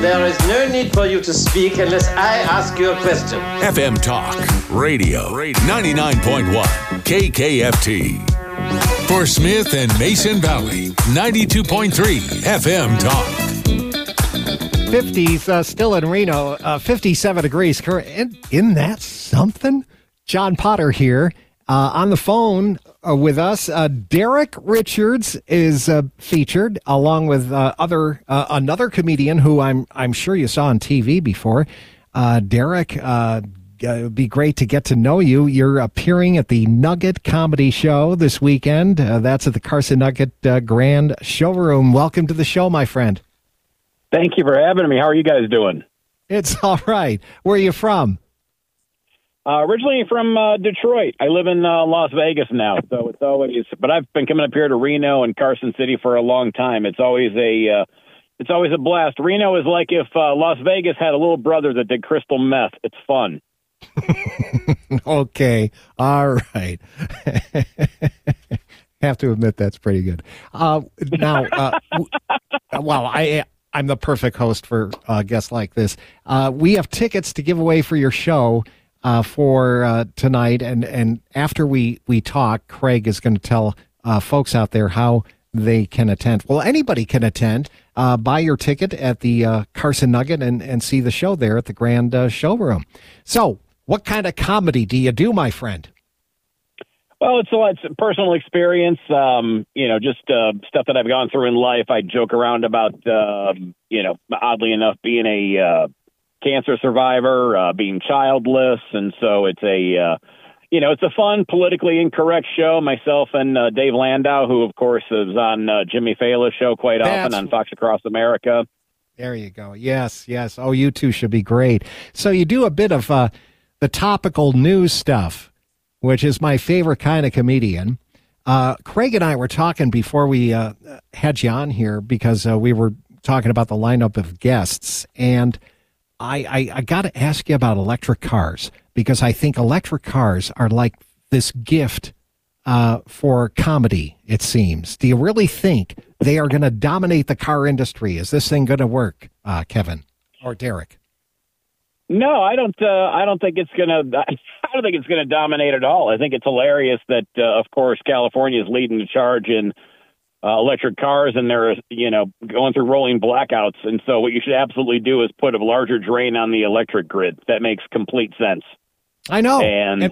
There is no need for you to speak unless I ask you a question. FM Talk Radio 99.1 KKFT. For Smith and Mason Valley, 92.3 FM Talk. 50s still in Reno, 57 degrees. Isn't that something? John Potter here on the phone with us. Derek Richards is featured along with another comedian who I'm sure you saw on TV before. Derek, it would be great to get to know you. You're appearing at the Nugget Comedy Show this weekend. That's at the Carson Nugget Grand Showroom. Welcome to the show, my friend. Thank you for having me. How are you guys doing? It's all right. Where are you from? Originally from Detroit. I live in Las Vegas now, so it's always. But I've been coming up here to Reno and Carson City for a long time. It's always a blast. Reno is like if Las Vegas had a little brother that did crystal meth. It's fun. Okay. All right. Have to admit that's pretty good. Well, I'm the perfect host for a guest like this. We have tickets to give away for your show for tonight, and after we talk, Craig is going to tell folks out there how they can attend. Well, anybody can attend. Buy your ticket at the Carson Nugget and see the show there at the Grand Showroom. So, what kind of comedy do you do, my friend? Well, it's a personal experience, just stuff that I've gone through in life. I joke around about, oddly enough, being a cancer survivor, being childless. And so it's it's a fun, politically incorrect show. Myself and Dave Landau, who, of course, is on Jimmy Fallon's show quite often on Fox Across America. There you go. Yes. Oh, you two should be great. So you do a bit of the topical news stuff, which is my favorite kind of comedian. Craig and I were talking before we had you on here because we were talking about the lineup of guests. And I got to ask you about electric cars because I think electric cars are like this gift for comedy, it seems. Do you really think they are going to dominate the car industry? Is this thing going to work, Kevin or Derek? No, I don't think it's gonna. I don't think it's gonna dominate at all. I think it's hilarious that, of course, California is leading the charge in electric cars, and they're going through rolling blackouts. And so, what you should absolutely do is put a larger drain on the electric grid. That makes complete sense. I know. And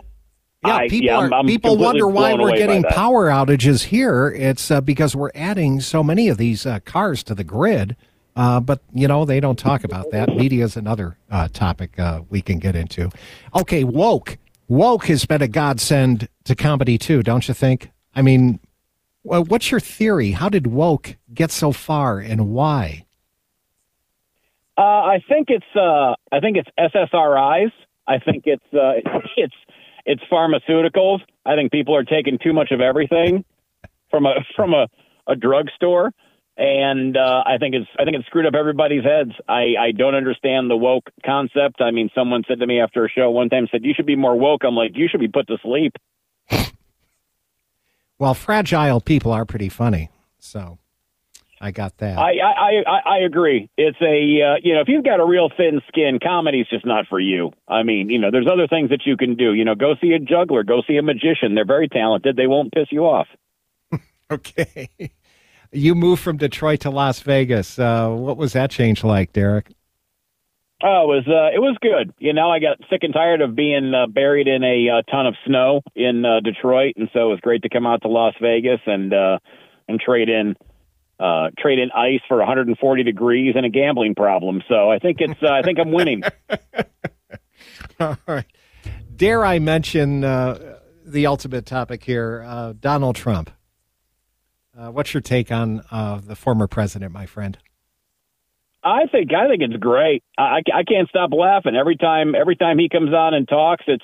people wonder why we're getting power outages here. It's because we're adding so many of these cars to the grid. But, they don't talk about that. Media is another topic we can get into. Okay, woke. Woke has been a godsend to comedy, too, don't you think? I mean, what's your theory? How did woke get so far, and why? I think it's SSRIs. I think it's pharmaceuticals. I think people are taking too much of everything from a drugstore. And I think it's screwed up everybody's heads. I don't understand the woke concept. I mean, someone said to me after a show one time, said, "You should be more woke." I'm like, "You should be put to sleep." Well, fragile people are pretty funny, so I got that. I agree. It's if you've got a real thin skin, comedy's just not for you. I mean, there's other things that you can do. Go see a juggler, go see a magician. They're very talented. They won't piss you off. Okay. You moved from Detroit to Las Vegas. What was that change like, Derek? Oh, it was good. I got sick and tired of being buried in a ton of snow in Detroit, and so it was great to come out to Las Vegas and trade in ice for 140 degrees and a gambling problem. So I think I'm winning. All right. Dare I mention the ultimate topic here, Donald Trump? What's your take on the former president, my friend? I think it's great. I can't stop laughing every time he comes on and talks. It's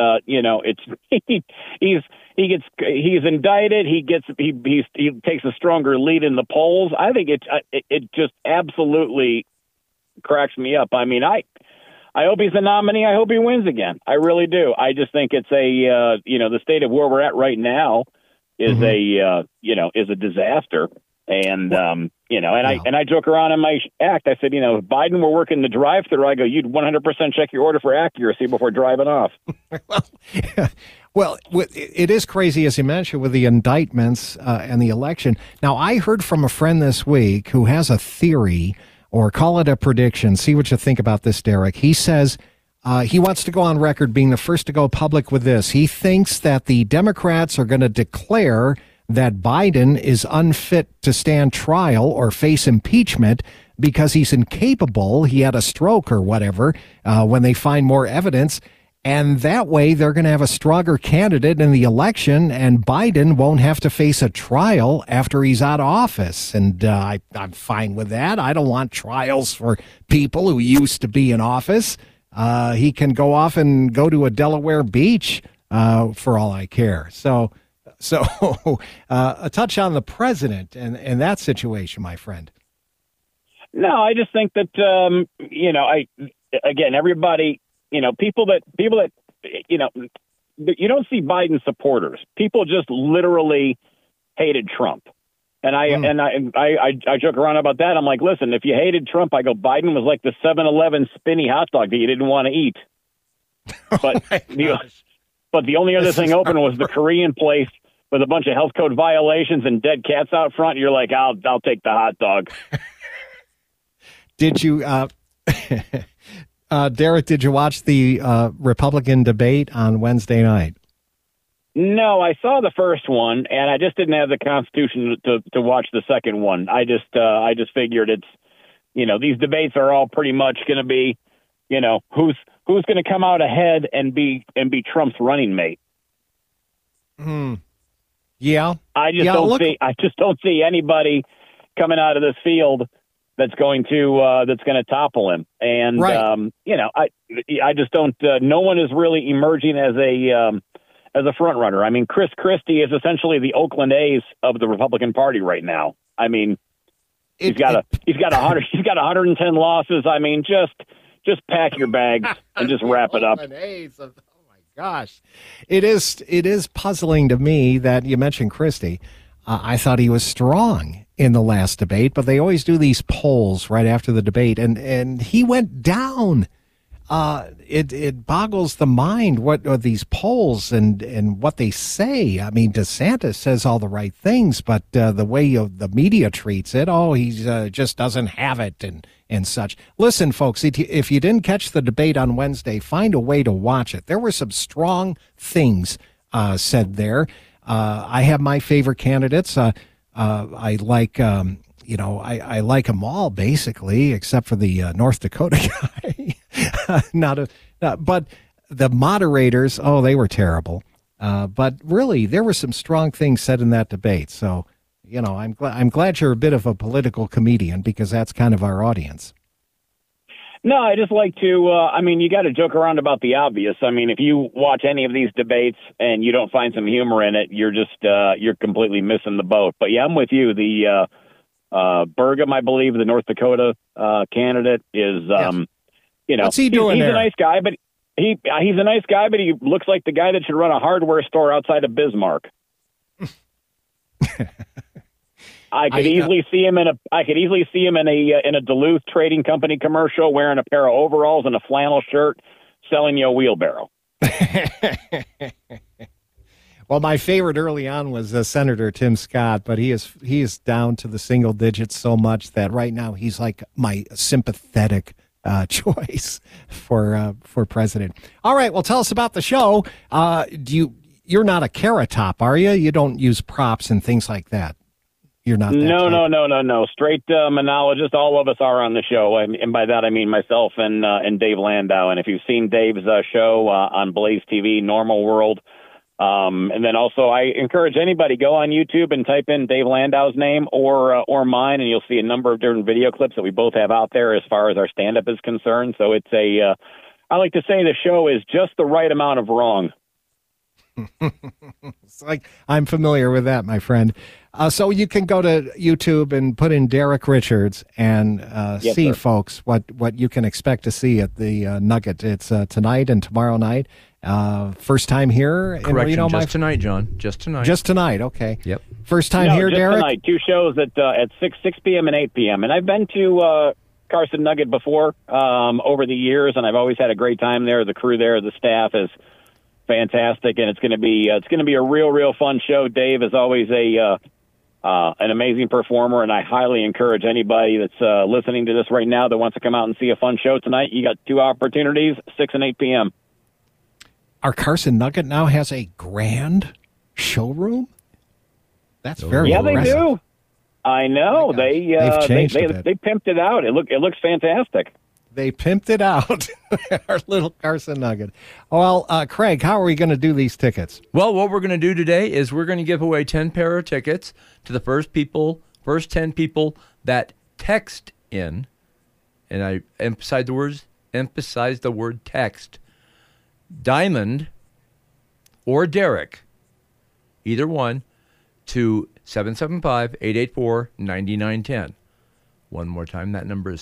he's indicted. He takes a stronger lead in the polls. I think it just absolutely cracks me up. I mean, I hope he's the nominee. I hope he wins again. I really do. I just think it's the state of where we're at right now is is a disaster. And I joke around in my act. I said, if Biden were working the drive-thru, I go, you'd 100% check your order for accuracy before driving off. Well, it is crazy, as you mentioned, with the indictments and the election. Now, I heard from a friend this week who has a theory, or call it a prediction. See what you think about this, Derek. He says he wants to go on record being the first to go public with this. He thinks that the Democrats are going to declare that Biden is unfit to stand trial or face impeachment because he's incapable. He had a stroke or whatever when they find more evidence. And that way they're going to have a stronger candidate in the election, and Biden won't have to face a trial after he's out of office. And I'm fine with that. I don't want trials for people who used to be in office. He can go off and go to a Delaware beach for all I care. So a touch on the president and that situation, my friend. No, I just think that, everybody, people that, you don't see Biden supporters. People just literally hated Trump. And I joke around about that. I'm like, listen, if you hated Trump, I go, Biden was like the 7-Eleven spinny hot dog that you didn't want to eat. But, but the only other thing open was the Korean place with a bunch of health code violations and dead cats out front. You're like, I'll take the hot dog. Did you, Derek, did you watch the Republican debate on Wednesday night? No, I saw the first one, and I just didn't have the constitution to watch the second one. I just figured it's, these debates are all pretty much going to be, who's going to come out ahead and be Trump's running mate. Yeah. I just don't see anybody coming out of this field that's going to topple him. And right. I just don't. No one is really emerging as a front runner. I mean, Chris Christie is essentially the Oakland A's of the Republican Party right now. I mean, he's got 110 losses. I mean, just pack your bags and just wrap it up. Gosh, it is puzzling to me that you mentioned Christie. I thought he was strong in the last debate, but they always do these polls right after the debate, and he went down. It boggles the mind what are these polls and what they say. I mean, DeSantis says all the right things, but the way the media treats it, he just doesn't have it and such. Listen, folks, if you didn't catch the debate on Wednesday, find a way to watch it. There were some strong things said there. I have my favorite candidates. I like, I like them all basically, except for the North Dakota guy. But the moderators, they were terrible. But really, there were some strong things said in that debate. So, I'm glad you're a bit of a political comedian because that's kind of our audience. No, I just like to, you got to joke around about the obvious. I mean, if you watch any of these debates and you don't find some humor in it, you're just, you're completely missing the boat. But yeah, I'm with you. The Burgum, I believe, the North Dakota candidate is, what's he doing he's there? A nice guy, but he's a nice guy, but he looks like the guy that should run a hardware store outside of Bismarck. I could easily see him in a Duluth Trading Company commercial wearing a pair of overalls and a flannel shirt selling you a wheelbarrow. Well, my favorite early on was Senator Tim Scott, but he is down to the single digits so much that right now he's like my sympathetic choice for president. All right, well, tell us about the show. You're not a Carrot Top, are you? You don't use props and things like that. You're not. No. Straight monologist. All of us are on the show, and by that I mean myself and Dave Landau. And if you've seen Dave's show on Blaze TV, Normal World, and then also I encourage anybody go on YouTube and type in Dave Landau's name or mine, and you'll see a number of different video clips that we both have out there as far as our stand-up is concerned. So it's I like to say the show is just the right amount of wrong. It's like I'm familiar with that, my friend. So you can go to YouTube and put in Derek Richards and see, folks, what you can expect to see at the Nugget. It's tonight and tomorrow night, First time here. And, Correction, just tonight, John. Just tonight. Just tonight, okay. Yep. First time here, just Derek? Tonight. 2 shows at 6 p.m. and 8 p.m. And I've been to Carson Nugget before over the years, and I've always had a great time there. The crew there, the staff is fantastic, and it's going to be a real fun show. Dave is always an amazing performer, and I highly encourage anybody that's listening to this right now that wants to come out and see a fun show tonight. You got 2 opportunities, 6 and 8 p.m. Our Carson Nugget now has a grand showroom? That's very impressive. They do. I know. They pimped it out. It looks fantastic. They pimped it out. Our little Carson Nugget. Well, Craig, how are we going to do these tickets? Well, what we're going to do today is we're going to give away 10 pair of tickets to the first 10 people that text in, and I emphasize the word text, Diamond or Derek, either one, to 775-884-9910. One more time, that number is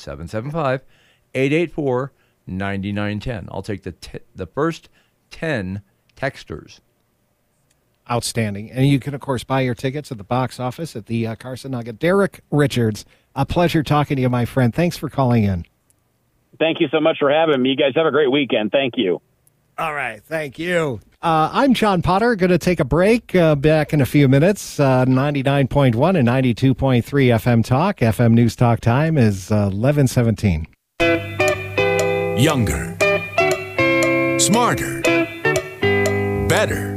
775-884-9910. I'll take the first 10 texters. Outstanding. And you can, of course, buy your tickets at the box office at the Carson Nugget. Derek Richards, a pleasure talking to you, my friend. Thanks for calling in. Thank you so much for having me. You guys have a great weekend. Thank you. All right. Thank you. I'm John Potter. Going to take a break. Back in a few minutes. 99.1 and 92.3 FM Talk. FM News Talk time is 11:17. Younger. Smarter. Better.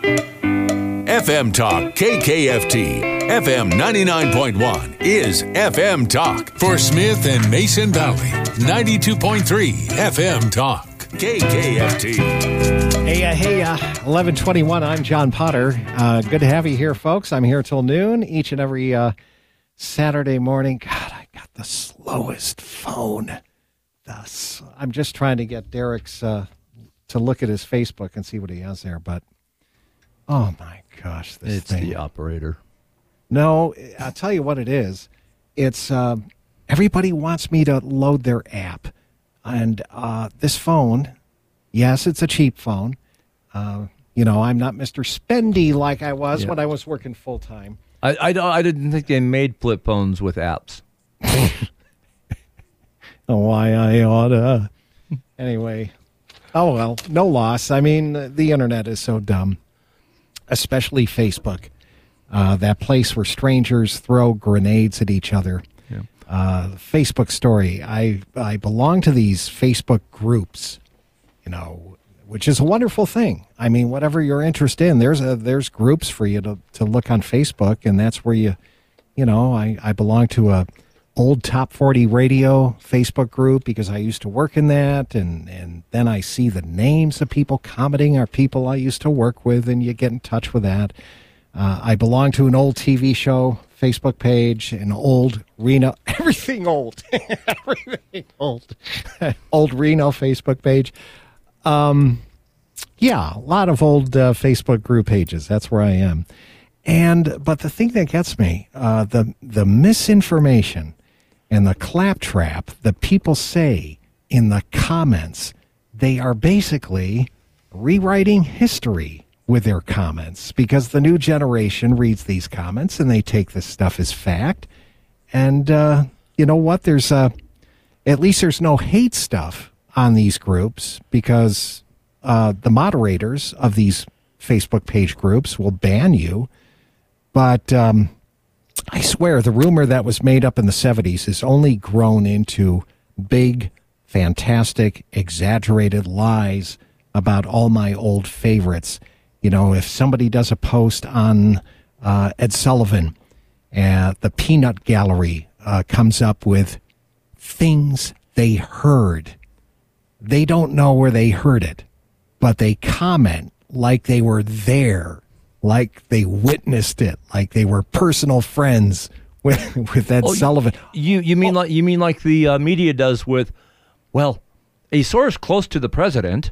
FM Talk KKFT. FM 99.1 is FM Talk. For Smith and Mason Valley. 92.3 FM Talk. KKFT. Hey, 11:21. I'm John Potter. Good to have you here, folks. I'm here till noon each and every Saturday morning. God, I got the slowest phone. I'm just trying to get Derek's to look at his Facebook and see what he has there. But oh my gosh, It's the operator. No, I'll tell you what it is. It's everybody wants me to load their app. And this phone, yes, it's a cheap phone. I'm not Mr. Spendy like I was when I was working full time. I didn't think they made flip phones with apps. Why I oughta. Anyway, oh well, no loss. I mean, the internet is so dumb, especially Facebook. That place where strangers throw grenades at each other. Facebook story. I belong to these Facebook groups, which is a wonderful thing. I mean, whatever you're interested in, there's groups for you to look on Facebook, and that's where I belong to a old Top 40 radio Facebook group because I used to work in that, and then I see the names of people commenting are people I used to work with, and you get in touch with that. I belong to an old TV show Facebook page, an old Reno, everything old, everything old, old Reno Facebook page. A lot of old Facebook group pages. That's where I am. But the thing that gets me, the misinformation and the claptrap that people say in the comments, they are basically rewriting history with their comments because the new generation reads these comments and they take this stuff as fact. And you know what? At least there's no hate stuff on these groups because the moderators of these Facebook page groups will ban you. But I swear the rumor that was made up in the 70s has only grown into big, fantastic, exaggerated lies about all my old favorites. If somebody does a post on Ed Sullivan, the Peanut Gallery comes up with things they heard. They don't know where they heard it, but they comment like they were there, like they witnessed it, like they were personal friends with Ed Sullivan. You mean like the media does with, a source close to the president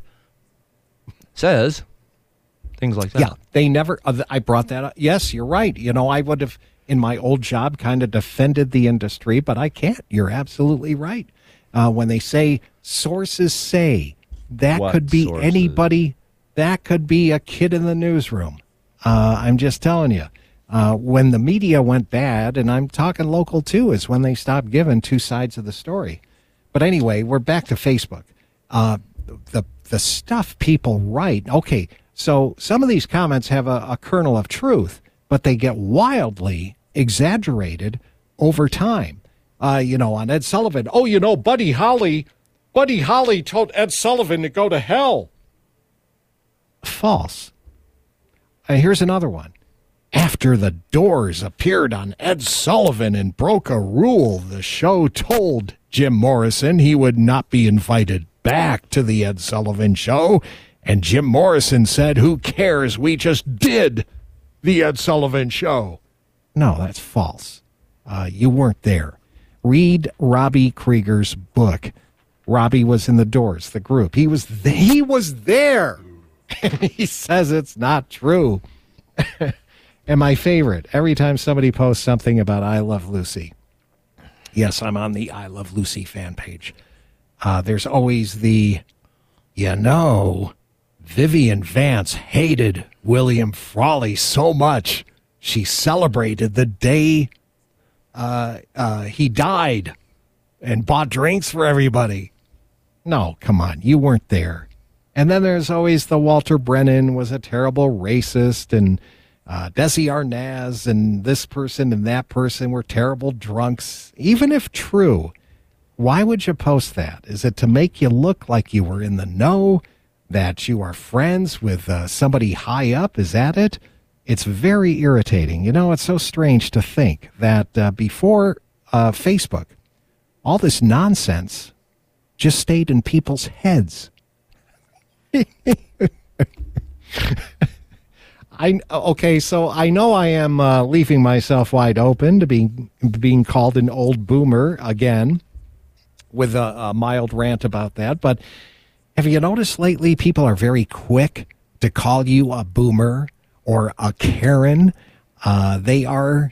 says. Things like that. Yeah, they never, I brought that up. Yes, you're right. I would have, in my old job, kind of defended the industry, but I can't. You're absolutely right. When they say sources say, that what could be sources? anybody that could be a kid in the newsroom. I'm just telling you. When the media went bad, and I'm talking local too, is when they stopped giving two sides of the story. But anyway, we're back to Facebook. The stuff people write. Okay, so some of these comments have a kernel of truth, but they get wildly exaggerated over time. On Ed Sullivan. Oh, Buddy Holly told Ed Sullivan to go to hell. False. Here's another one. After the Doors appeared on Ed Sullivan and broke a rule, the show told Jim Morrison he would not be invited back to the Ed Sullivan Show. And Jim Morrison said, who cares? We just did the Ed Sullivan Show. No, that's false. You weren't there. Read Robbie Krieger's book. Robbie was in the Doors, the group. He was there. And he says it's not true. And my favorite, every time somebody posts something about I Love Lucy. Yes, I'm on the I Love Lucy fan page. There's always the, Vivian Vance hated William Frawley so much, she celebrated the day he died and bought drinks for everybody. No, come on, you weren't there. And then there's always the Walter Brennan was a terrible racist, and Desi Arnaz and this person and that person were terrible drunks. Even if true, why would you post that? Is it to make you look like you were in the know, that you are friends with somebody high up? Is that it? It's very irritating. It's so strange to think that before Facebook, all this nonsense just stayed in people's heads. So I know I am leaving myself wide open to being called an old boomer again with a mild rant about that. But have you noticed lately people are very quick to call you a boomer or a Karen? They are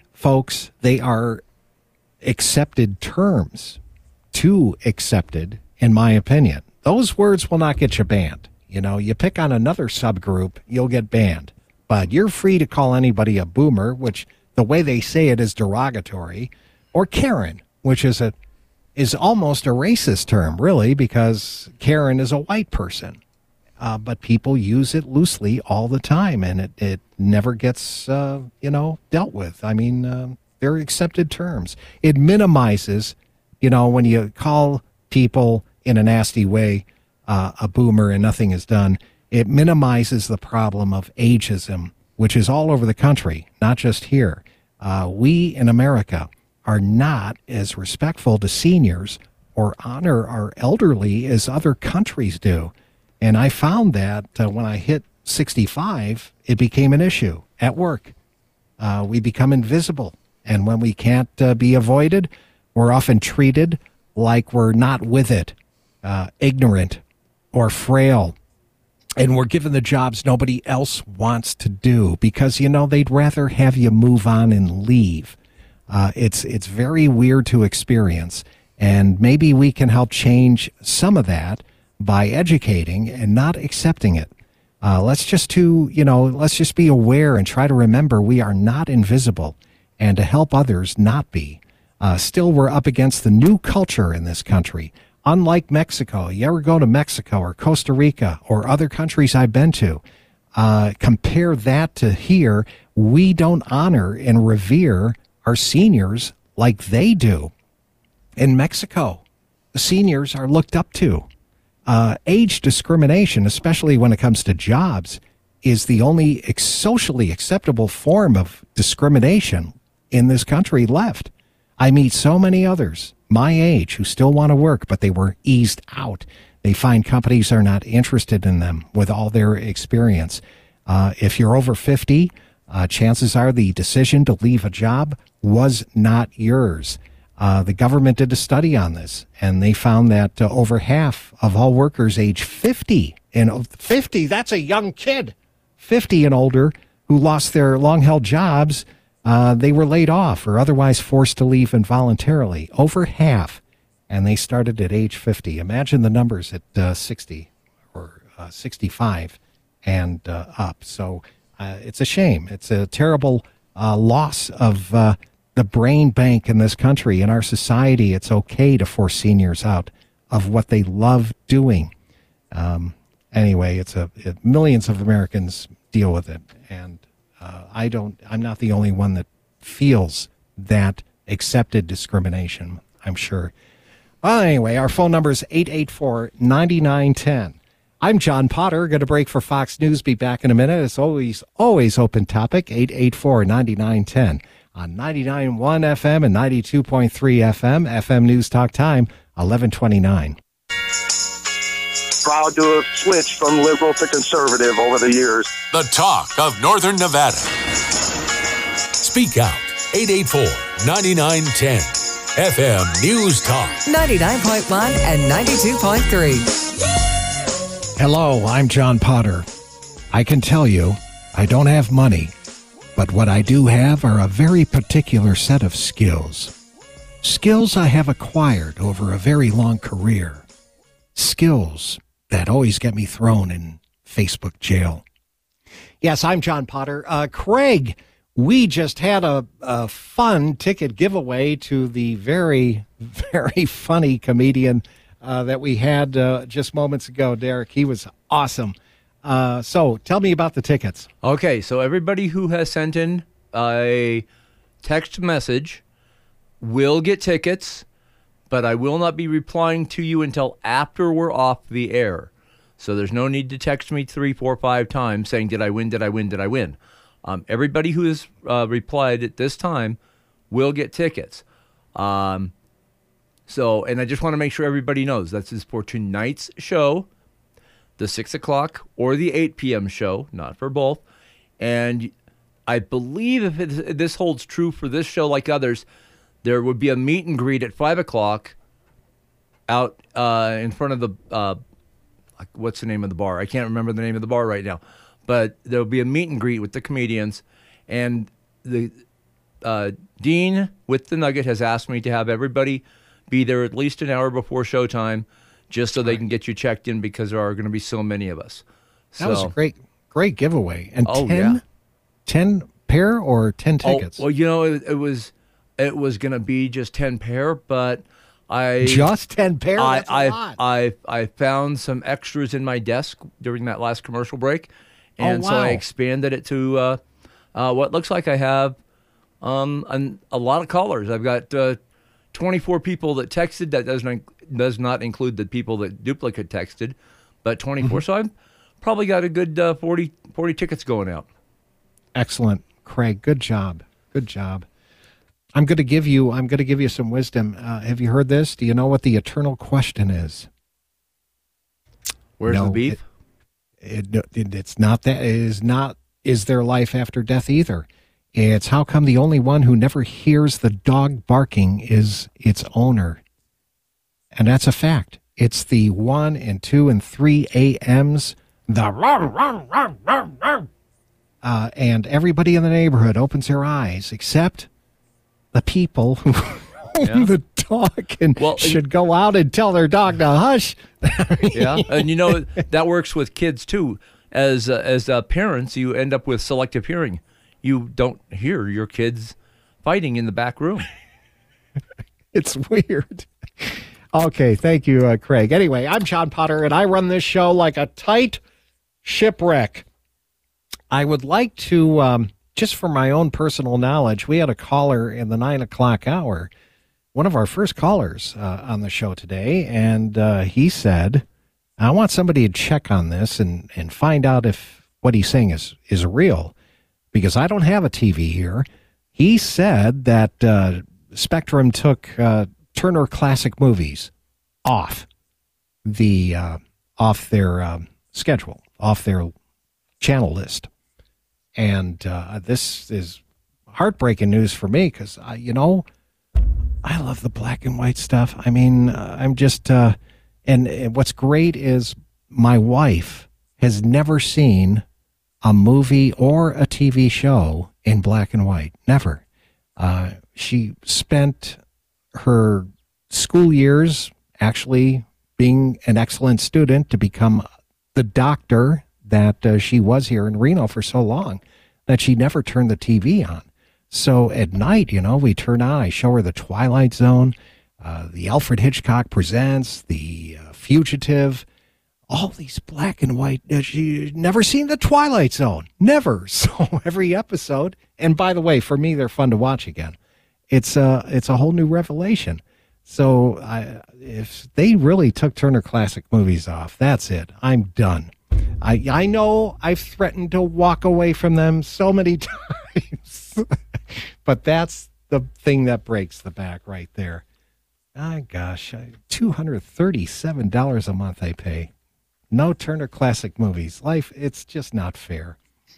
accepted terms, too accepted, in my opinion. Those words will not get you banned. You pick on another subgroup, you'll get banned. But you're free to call anybody a boomer, which the way they say it is derogatory, or Karen, which is almost a racist term, really, because Karen is a white person. But people use it loosely all the time, and it never gets, dealt with. I mean, they're accepted terms. It minimizes, when you call people in a nasty way a boomer and nothing is done, it minimizes the problem of ageism, which is all over the country, not just here. We in America are not as respectful to seniors or honor our elderly as other countries do. And I found that when I hit 65, it became an issue at work. We become invisible. And when we can't be avoided, we're often treated like we're not with it, ignorant or frail. And we're given the jobs nobody else wants to do because, they'd rather have you move on and leave. It's very weird to experience. And maybe we can help change some of that by educating and not accepting it. Let's just be aware and try to remember we are not invisible and to help others not be. Still, we're up against the new culture in this country. Unlike Mexico, you ever go to Mexico or Costa Rica or other countries I've been to, compare that to here, we don't honor and revere our seniors like they do. In Mexico, the seniors are looked up to. Age discrimination, especially when it comes to jobs, is the only socially acceptable form of discrimination in this country left. I meet so many others my age who still want to work, but they were eased out. They find companies are not interested in them with all their experience. If you're over 50, chances are the decision to leave a job was not yours. The government did a study on this, and they found that over half of all workers age 50, and 50, that's a young kid, 50 and older, who lost their long-held jobs, they were laid off or otherwise forced to leave involuntarily. Over half, and they started at age 50. Imagine the numbers at 60 or 65. and up. So it's a shame. It's a terrible loss of the brain bank in this country. In our society, it's okay to force seniors out of what they love doing. Anyway, millions of Americans deal with it, and I'm not the only one that feels that accepted discrimination, I'm sure. Well, anyway, our phone number is 884-9910. I'm John Potter. Going to break for Fox News. Be back in a minute. It's always open topic, 884-9910 on 99.1 FM and 92.3 FM. FM News Talk Time, 1129. Proud to have switched from liberal to conservative over the years. The talk of Northern Nevada. Speak out. 884-9910. FM News Talk. 99.1 and 92.3. Hello, I'm John Potter. I can tell you, I don't have money, but what I do have are a very particular set of skills. Skills I have acquired over a very long career. Skills that always get me thrown in Facebook jail. Yes, I'm John Potter. Craig, we just had a fun ticket giveaway to the very, very funny comedian that we had just moments ago, Derek. He was awesome. So tell me about the tickets. Okay, so everybody who has sent in a text message will get tickets, but I will not be replying to you until after we're off the air. So there's no need to text me 3, 4, 5 times saying, did I win, did I win, did I win? Everybody who has replied at this time will get tickets. And I just want to make sure everybody knows this is for tonight's show, the 6 o'clock or the 8 p.m. show, not for both. And I believe if this holds true for this show like others, there would be a meet and greet at 5 o'clock out in front of the, what's the name of the bar? I can't remember the name of the bar right now. But there'll be a meet and greet with the comedians. And the Dean with the Nugget has asked me to have everybody be there at least an hour before showtime just so they can get you checked in because there are going to be so many of us. That was a great giveaway. And 10 pair or 10 tickets? Well, it was going to be just 10 pair, but just 10 pair? That's a lot. I found some extras in my desk during that last commercial break, and so I expanded it to what looks like I have a lot of callers. I've got 24 people that texted. That does not include the people that duplicate texted, but 24. So I've probably got a good 40 tickets going out. Excellent, Craig. Good job. Good job. I'm going to give you some wisdom. Have you heard this? Do you know what the eternal question is? Where's the beef? It's not that. It is not. Is there life after death either? It's how come the only one who never hears the dog barking is its owner? And that's a fact. It's the 1 and 2 and 3 a.m.s. And everybody in the neighborhood opens their eyes except the people who own the dog and should go out and tell their dog to hush. Yeah, and that works with kids too. As parents, you end up with selective hearing. You don't hear your kids fighting in the back room. It's weird. Okay, thank you, Craig. Anyway, I'm John Potter, and I run this show like a tight shipwreck. I would like to, just for my own personal knowledge, we had a caller in the 9 o'clock hour, one of our first callers on the show today, and he said, I want somebody to check on this and find out if what he's saying is real, because I don't have a TV here. He said that Spectrum took Turner Classic Movies off their schedule, off their channel list. And this is heartbreaking news for me because, I love the black and white stuff. I mean, I'm just, and what's great is my wife has never seen a movie or a TV show in black and white. Never. She spent her school years actually being an excellent student to become the doctor that she was here in Reno for so long that she never turned the TV on. So at night, we turn on, I show her the Twilight Zone, the Alfred Hitchcock Presents, the Fugitive, all these black and white. She's never seen the Twilight Zone. Never. So every episode, and by the way, for me, they're fun to watch again. It's a whole new revelation. So if they really took Turner Classic Movies off, that's it. I'm done. I know I've threatened to walk away from them so many times, but that's the thing that breaks the back right there. Ah, gosh, $237 a month I pay. No Turner Classic Movies. Life, it's just not fair.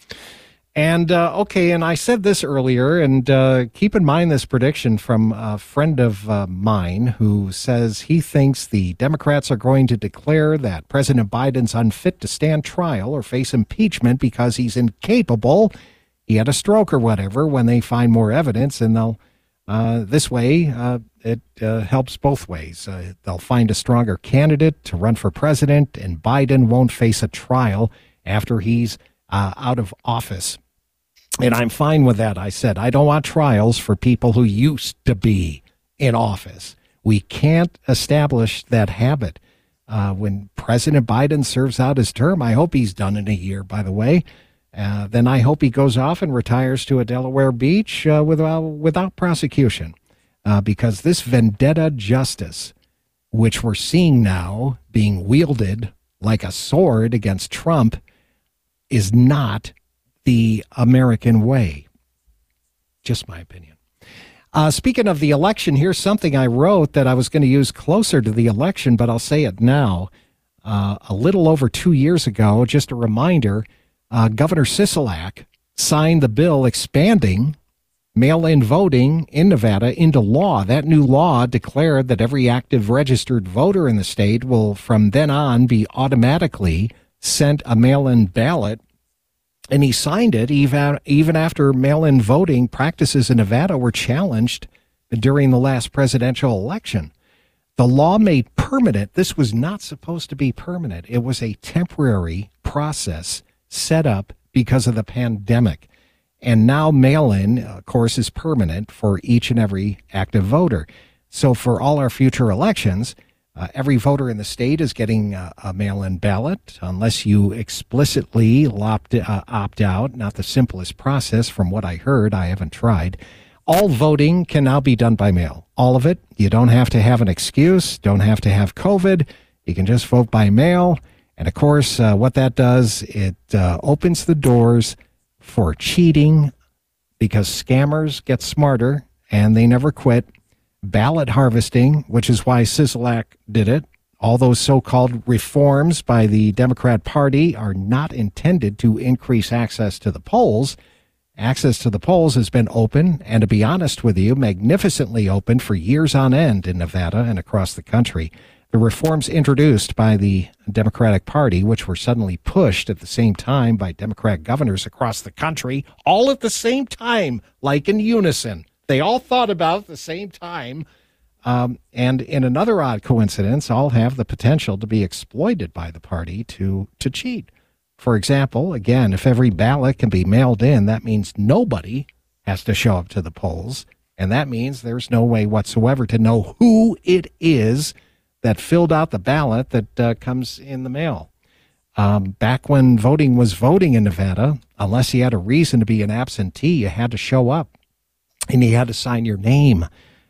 And, okay, and I said this earlier, and keep in mind this prediction from a friend of mine who says he thinks the Democrats are going to declare that President Biden's unfit to stand trial or face impeachment because he's incapable. He had a stroke or whatever when they find more evidence, and they'll, this way, it helps both ways. They'll find a stronger candidate to run for president, and Biden won't face a trial after he's out of office. And I'm fine with that. I said, I don't want trials for people who used to be in office. We can't establish that habit. When President Biden serves out his term, I hope he's done in a year, by the way, then I hope he goes off and retires to a Delaware beach without prosecution. Because this vendetta justice, which we're seeing now being wielded like a sword against Trump, is not the American way. Just my opinion. Speaking of the election, here's something I wrote that I was going to use closer to the election, but I'll say it now. A little over 2 years ago, just a reminder, Governor Sisolak signed the bill expanding mail-in voting in Nevada into law. That new law declared that every active registered voter in the state will from then on be automatically sent a mail-in ballot. And he signed it even after mail-in voting practices in Nevada were challenged during the last presidential election. The law made permanent. This was not supposed to be permanent. It was a temporary process set up because of the pandemic. And now mail-in, of course, is permanent for each and every active voter. So for all our future elections, every voter in the state is getting a mail-in ballot, unless you explicitly opt out. Not the simplest process from what I heard. I haven't tried. All voting can now be done by mail. All of it. You don't have to have an excuse. Don't have to have COVID. You can just vote by mail. And, of course, what that does, it opens the doors for cheating because scammers get smarter and they never quit. Ballot harvesting, which is why Sisolak did it. All those so-called reforms by the Democrat Party are not intended to increase access to the polls. Access to the polls has been open, and to be honest with you, magnificently open for years on end in Nevada and across the country. The reforms introduced by the Democratic Party, which were suddenly pushed at the same time by Democrat governors across the country, all at the same time, like in unison. They all thought about it at the same time. And in another odd coincidence, all have the potential to be exploited by the party to cheat. For example, again, if every ballot can be mailed in, that means nobody has to show up to the polls. And that means there's no way whatsoever to know who it is that filled out the ballot that comes in the mail. Back when voting was voting in Nevada, unless you had a reason to be an absentee, you had to show up. And you had to sign your name,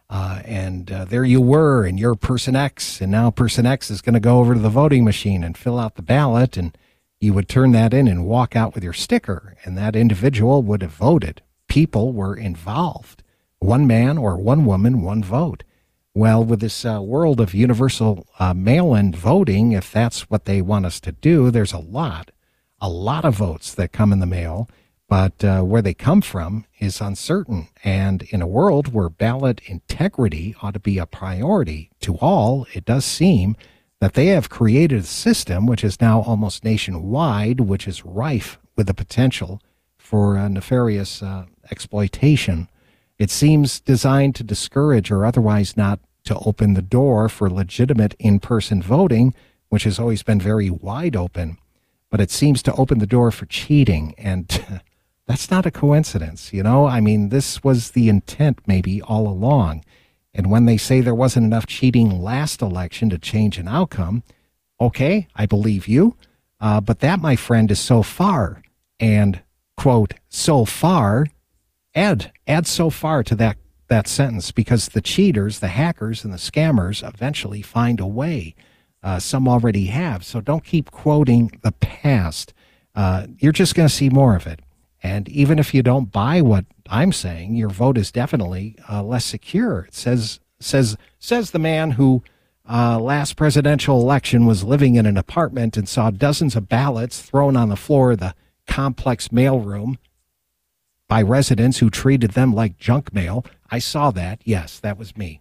and there you were, and you're person X, and now person X is going to go over to the voting machine and fill out the ballot, and you would turn that in and walk out with your sticker, and that individual would have voted. People were involved. One man or one woman, one vote. Well, with this world of universal mail-in voting, if that's what they want us to do, there's a lot of votes that come in the mail. But where they come from is uncertain. And in a world where ballot integrity ought to be a priority to all, it does seem that they have created a system which is now almost nationwide, which is rife with the potential for nefarious exploitation. It seems designed to discourage or otherwise not to open the door for legitimate in-person voting, which has always been very wide open. but it seems to open the door for cheating. And that's not a coincidence, you know? I mean, this was the intent maybe all along. And when they say there wasn't enough cheating last election to change an outcome, okay, I believe you. But that, my friend, is so far. And, quote, so far, add so far to that sentence, because the cheaters, the hackers, and the scammers eventually find a way. Some already have. So don't keep quoting the past. You're just going to see more of it. And even if you don't buy what I'm saying, your vote is definitely less secure. It says the man who last presidential election was living in an apartment and saw dozens of ballots thrown on the floor of the complex mailroom by residents who treated them like junk mail. I saw that. Yes, that was me.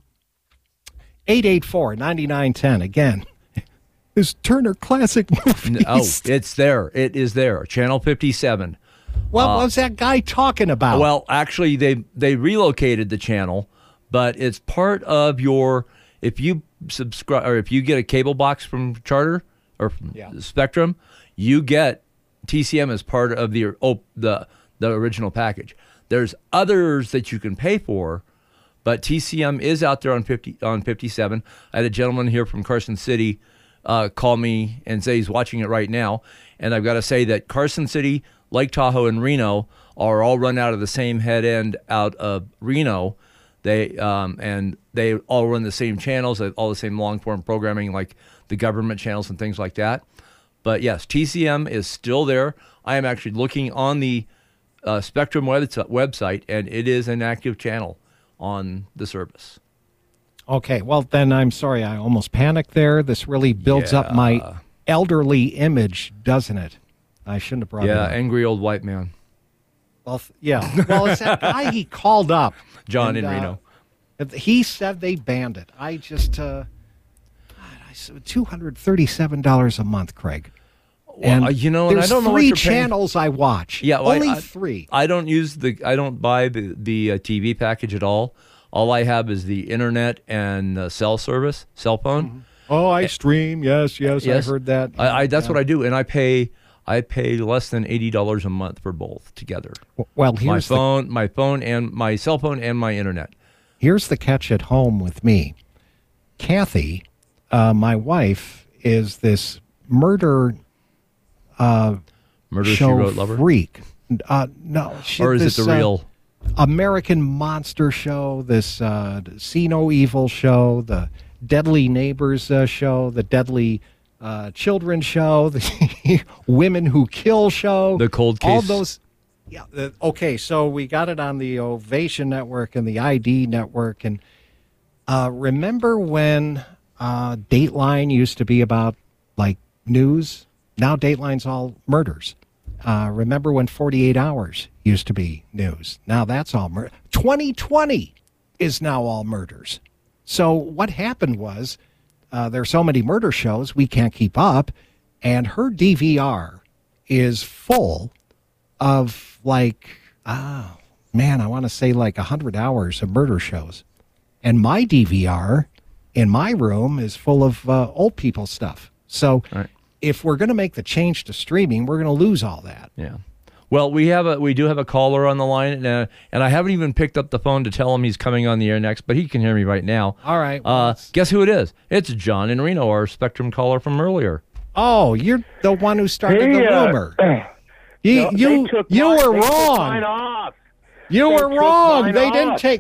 884-9910. Again, is Turner Classic Movies. Oh, it's there. It is there. Channel 57. What was that guy talking about? Well, actually, they relocated the channel, but it's part of your, if you subscribe or if you get a cable box from Charter or from Spectrum, you get TCM as part of the original package. There's others that you can pay for, but TCM is out there on 57. I had a gentleman here from Carson City call me and say he's watching it right now, and I've got to say that Carson City, Lake Tahoe, and Reno are all run out of the same head end out of Reno. They all run the same channels, all the same long form programming, like the government channels and things like that. But yes, TCM is still there. I am actually looking on the Spectrum website, and it is an active channel on the service. Okay, well, then I'm sorry. I almost panicked there. This really builds up my elderly image, doesn't it? I shouldn't have brought it up. Yeah, angry old white man. Well, yeah. Well, it's that guy he called up. John in Reno. He said they banned it. I just, $237 a month, Craig. Well, and I don't know what you're paying. 3 channels I watch. Yeah, well, only 3. I don't buy the TV package at all. All I have is the internet and cell phone. Mm-hmm. Oh, I stream. Yes, I heard that. That's what I do, and I pay less than $80 a month for both together. Well, here's my phone and my cell phone and my internet. Here's the catch at home with me. Kathy, my wife, is this murder She Wrote lover freak. No, or is it the real American Monster show? This See No Evil show, the Deadly Neighbors show, the Deadly Children show, the Women Who Kill show, the Cold Case. All those. Yeah. Okay, so we got it on the Ovation Network and the ID Network, and remember when Dateline used to be about like news? Now Dateline's all murders. Remember when 48 Hours used to be news? Now that's all murder. 2020 is now all murders. So what happened was there are so many murder shows we can't keep up, and her DVR is full of I want to say like 100 hours of murder shows. And my DVR in my room is full of old people stuff. So if we're going to make the change to streaming, we're going to lose all that. Yeah. Well, we do have a caller on the line, and I haven't even picked up the phone to tell him he's coming on the air next, but he can hear me right now. All right. Well, guess who it is? It's John in Reno, our Spectrum caller from earlier. Oh, you're the one who started the rumor. You were wrong. You were wrong. They didn't take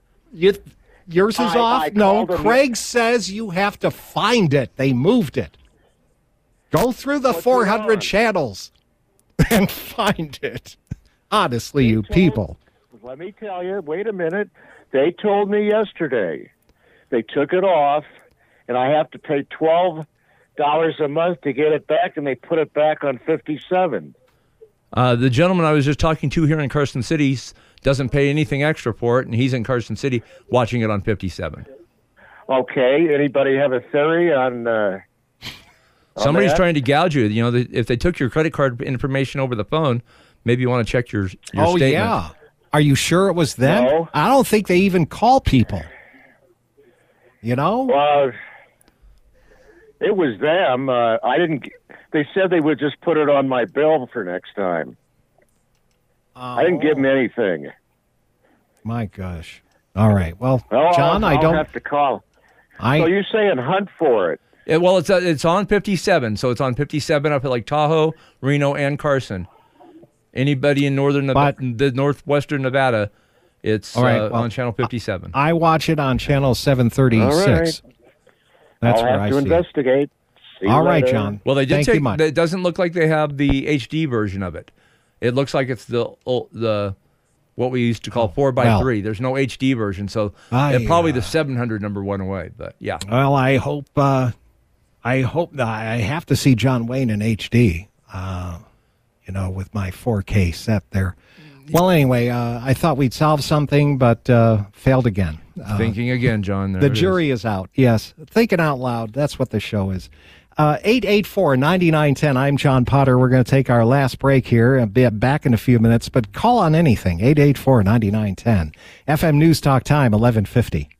yours is off. No, Craig says you have to find it. They moved it. Go through the 400 channels and find it. Honestly, you people. Let me tell you. Wait a minute. They told me yesterday they took it off, and I have to pay $12 a month to get it back, and they put it back on 57. The gentleman I was just talking to here in Carson City doesn't pay anything extra for it, and he's in Carson City watching it on 57. Okay. Anybody have a theory on Somebody's that? trying to gouge you. You know, if they took your credit card information over the phone, maybe you want to check your statement. Yeah. Are you sure it was them? No. I don't think they even call people. You know? Well, it was them. I didn't. They said they would just put it on my bill for next time. I didn't give them anything. My gosh. All right. Well, Well, John, I'll I don't have to call. So you're saying hunt for it? Well, it's on 57, so it's on 57 up at like Tahoe, Reno, and Carson. Anybody in the northwestern Nevada, it's all right, on channel 57. I watch it on channel 736. All right. That's I'll where have I to see investigate. See it. All right, later. John. Well, they did Thank say you much. it doesn't look like they have the HD version of it. It looks like it's the what we used to call 4x3. There's no HD version, so probably the 700 number went away. But yeah. Well, I hope that I have to see John Wayne in HD. With my 4K set there. Well, anyway, I thought we'd solve something, but failed again. Thinking again, John. The jury is out. Yes, thinking out loud. That's what the show is. 884-9910. I'm John Potter. We're going to take our last break here and be back in a few minutes, but call on anything. 884-9910. FM News Talk Time, 1150.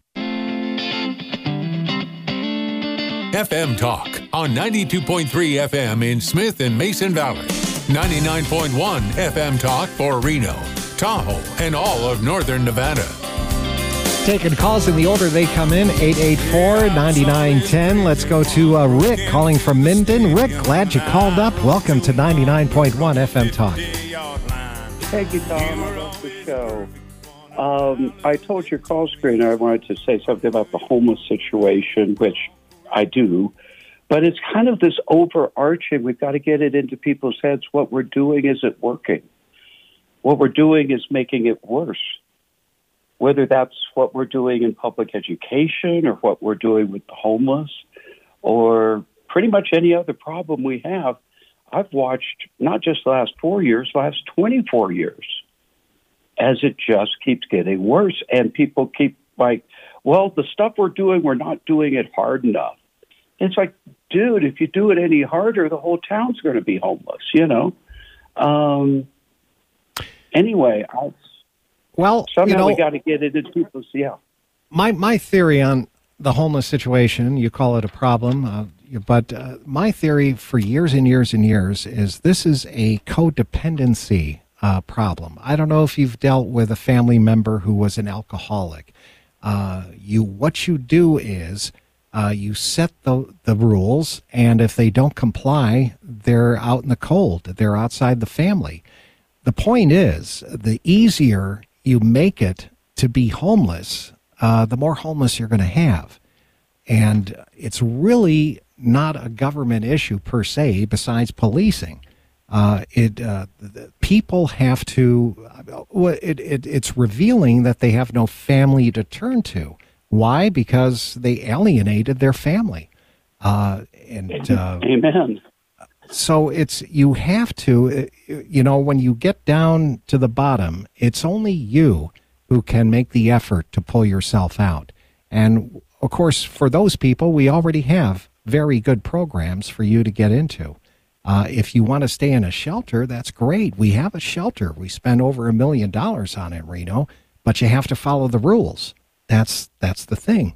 FM Talk on 92.3 FM in Smith and Mason Valley. 99.1 FM Talk for Reno, Tahoe, and all of northern Nevada. Taking calls in the order they come in, 884-9910. Let's go to Rick calling from Minden. Rick, glad you called up. Welcome to 99.1 FM Talk. Thank you, Tom. I love the show. I told your call screener I wanted to say something about the homeless situation, which I do. But it's kind of this overarching, we've got to get it into people's heads. What we're doing isn't working. What we're doing is making it worse. Whether that's what we're doing in public education or what we're doing with the homeless or pretty much any other problem we have, I've watched not just the last 4 years, last 24 years, as it just keeps getting worse. And people keep like, well, the stuff we're doing, we're not doing it hard enough. It's like, dude, if you do it any harder, the whole town's going to be homeless, Anyway, somehow we got to get it into people's, My theory on the homeless situation, you call it a problem, but my theory for years and years and years is this is a codependency problem. I don't know if you've dealt with a family member who was an alcoholic. What you do is you set the rules, and if they don't comply, they're out in the cold. They're outside the family. The point is, the easier you make it to be homeless, the more homeless you're going to have. And it's really not a government issue per se, besides policing. People have to, it's revealing that they have no family to turn to. Why? Because they alienated their family. Amen. So you have to, when you get down to the bottom, it's only you who can make the effort to pull yourself out. And of course, for those people, we already have very good programs for you to get into. If you want to stay in a shelter, that's great. We have a shelter. We spend over $1 million on it, Reno, but you have to follow the rules. That's the thing.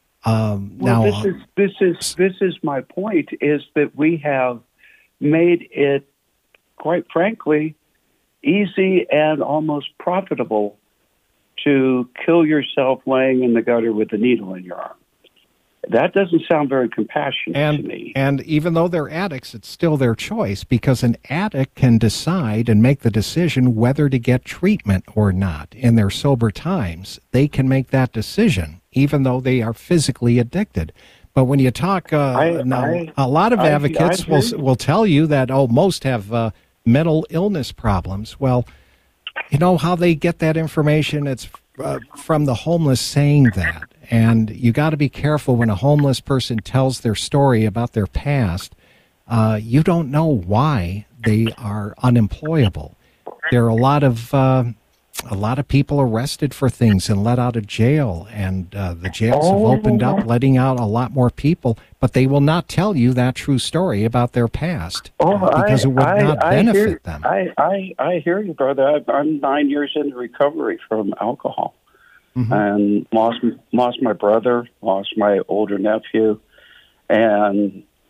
This is my point, is that we have made it, quite frankly, easy and almost profitable to kill yourself laying in the gutter with a needle in your arm. That doesn't sound very compassionate to me. And even though they're addicts, it's still their choice, because an addict can decide and make the decision whether to get treatment or not. In their sober times, they can make that decision, even though they are physically addicted. But when you talk, a lot of advocates will tell you that, most have mental illness problems. Well, you know how they get that information? It's from the homeless saying that. And you got to be careful when a homeless person tells their story about their past. You don't know why they are unemployable. There are a lot of people arrested for things and let out of jail, and the jails have opened up, letting out a lot more people. But they will not tell you that true story about their past because it would not benefit them. I hear you, brother. I'm 9 years into recovery from alcohol. Mm-hmm. And lost my brother, lost my older nephew, and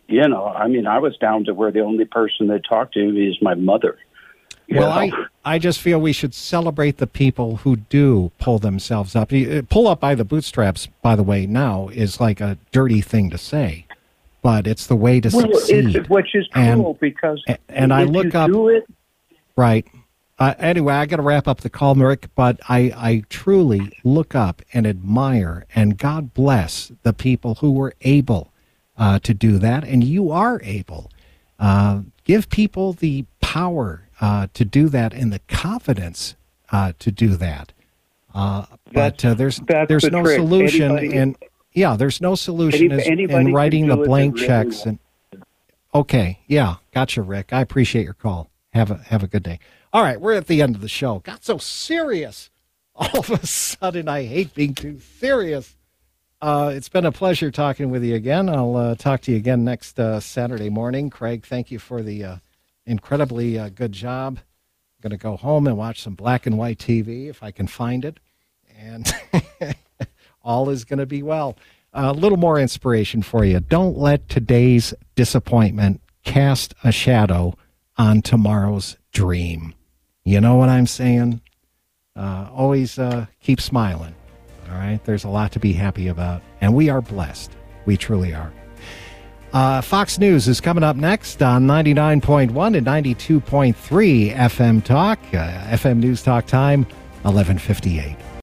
You know, I mean, I was down to where the only person they talk to is my mother. Well, I just feel we should celebrate the people who do pull themselves up. Pull up by the bootstraps, by the way, now is like a dirty thing to say, but it's the way to succeed. Which is cool because and I look up. Do it, right. Anyway, I got to wrap up the call, Rick, but I truly look up and admire, and God bless the people who were able to do that, and you are able. Give people the power to do that and the confidence to do that. But there's no trick. solution, there's no solution in writing the blank checks. And okay, yeah, gotcha, Rick. I appreciate your call. Have a good day. All right, we're at the end of the show. Got so serious. All of a sudden, I hate being too serious. It's been a pleasure talking with you again. I'll talk to you again next Saturday morning. Craig, thank you for the incredibly good job. I'm going to go home and watch some black and white TV if I can find it. And all is going to be well. A little more inspiration for you. Don't let today's disappointment cast a shadow on tomorrow's dream. You know what I'm saying? Always keep smiling. All right? There's a lot to be happy about. And we are blessed. We truly are. Fox News is coming up next on 99.1 and 92.3 FM Talk. FM News Talk time, 11:58.